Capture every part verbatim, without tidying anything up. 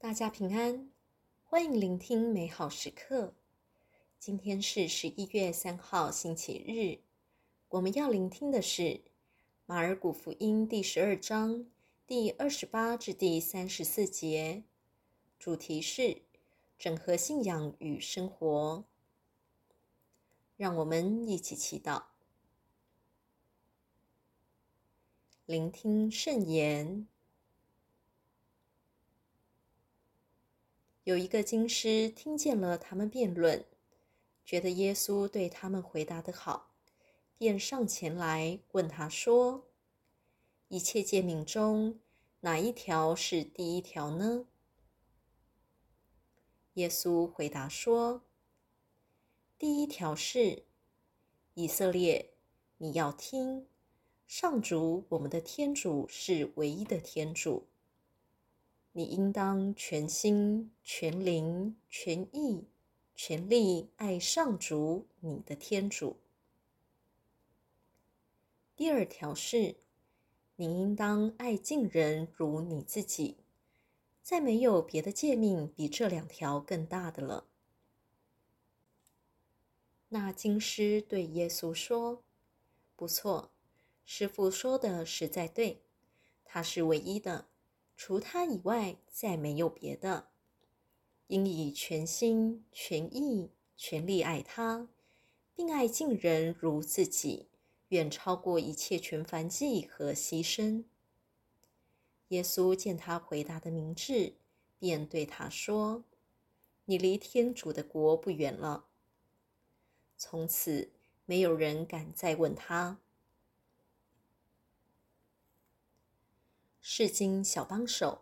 大家平安，欢迎聆听美好时刻。今天是十一月三号，星期日。我们要聆听的是马尔谷福音第十二章第二十八至第三十四节，主题是整合信仰与生活。让我们一起祈祷，聆听圣言。有一个经师听见了他们辩论，觉得耶稣对他们回答得好，便上前来问他说：一切诫命中，哪一条是第一条呢？耶稣回答说：第一条是，以色列，你要听，上主我们的天主是唯一的天主。你应当全心、全灵、全意、全力爱上主你的天主。第二条是，你应当爱近人如你自己。再没有别的诫命比这两条更大的了。那经师对耶稣说：不错，师父说的实在对，他是唯一的，除他以外再没有别的。应以全心、全意、全力爱他，并爱近人如自己，远超过一切全燔祭和牺牲。耶稣见他回答的明智，便对他说：你离天主的国不远了。从此没有人敢再问他。释经小帮手。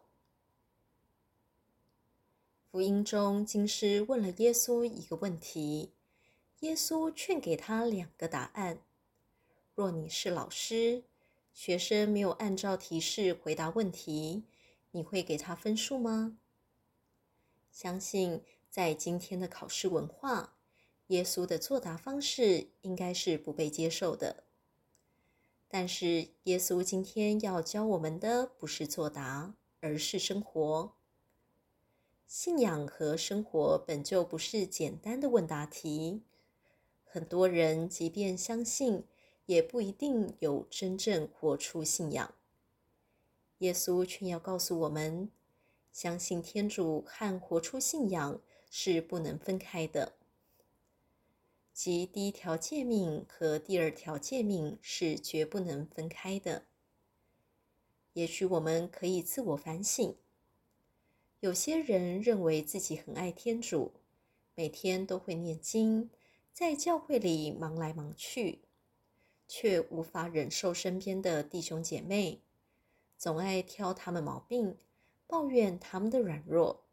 福音中，经师问了耶稣一个问题，耶稣劝给他两个答案。若你是老师，学生没有按照提示回答问题，你会给他分数吗？相信在今天的考试文化，耶稣的作答方式应该是不被接受的。但是耶稣今天要教我们的不是作答，而是生活。信仰和生活本就不是简单的问答题，很多人即便相信，也不一定有真正活出信仰。耶稣却要告诉我们，相信天主和活出信仰是不能分开的。即第一条诫命和第二条诫命是绝不能分开的。也许我们可以自我反省，有些人认为自己很爱天主，每天都会念经，在教会里忙来忙去，却无法忍受身边的弟兄姐妹，总爱挑他们毛病，抱怨他们的软弱。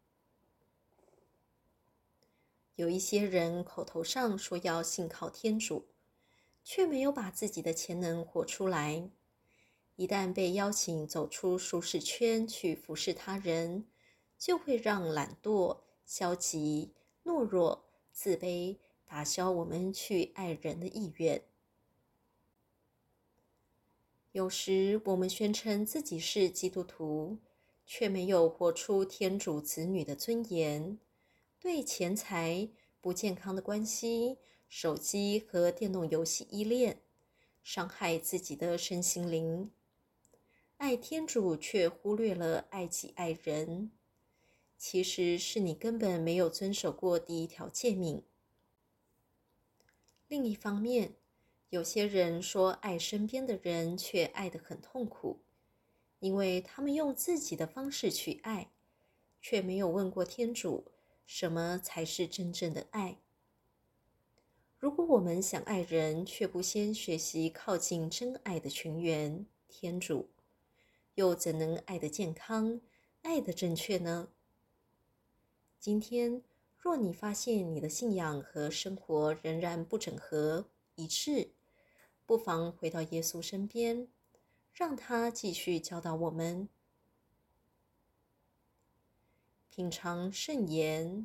有一些人口头上说要信靠天主，却没有把自己的潜能活出来。一旦被邀请走出舒适圈去服侍他人，就会让懒惰、消极、懦弱、自卑打消我们去爱人的意愿。有时我们宣称自己是基督徒，却没有活出天主子女的尊严，对钱财、不健康的关系、手机和电动游戏依恋，伤害自己的身心灵。爱天主却忽略了爱己爱人，其实是你根本没有遵守过第一条诫命。另一方面，有些人说爱身边的人，却爱得很痛苦，因为他们用自己的方式去爱，却没有问过天主，什么才是真正的爱。如果我们想爱人，却不先学习靠近真爱的泉源天主，又怎能爱得健康，爱得正确呢？今天，若你发现你的信仰和生活仍然不整合一致，不妨回到耶稣身边，让他继续教导我们。品尝圣言。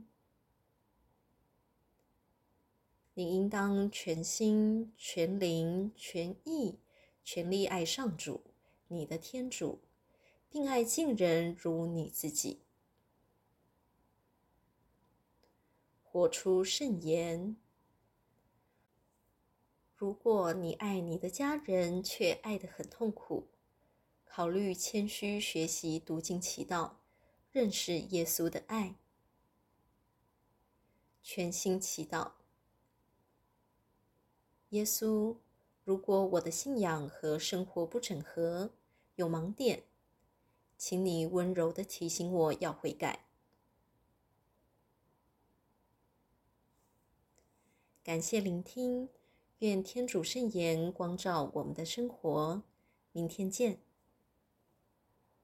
你应当全心、全灵、全意、全力爱上主，你的天主，并爱近人如你自己。 活出圣言。如果你爱你的家人，却爱得很痛苦，考虑谦虚学习读经祈祷，认识耶稣的爱。全心祈祷。耶稣，如果我的信仰和生活不整合，有盲点，请你温柔地提醒我要悔改。感谢聆听，愿天主圣言光照我们的生活。明天见。